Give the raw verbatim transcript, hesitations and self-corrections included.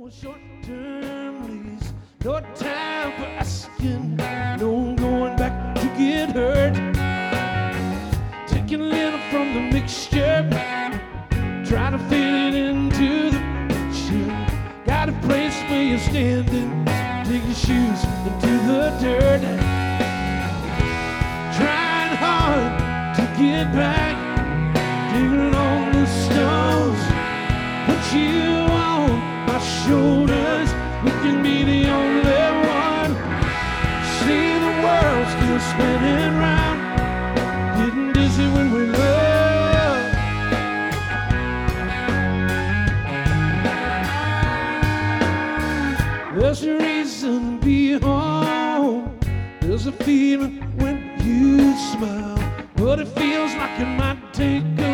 short-term lease, no time for asking, no going back to get hurt. Taking a little from the mixture, trying to fit it into the picture. Got a place where you're standing, dig your shoes into the dirt. Trying hard to get back, digging on the stones. Put you on my shoulders, we can be the only one. See the world still spinning round, getting dizzy when we love. There's a reason to be home, there's a feeling when you smile, but it feels like it might take a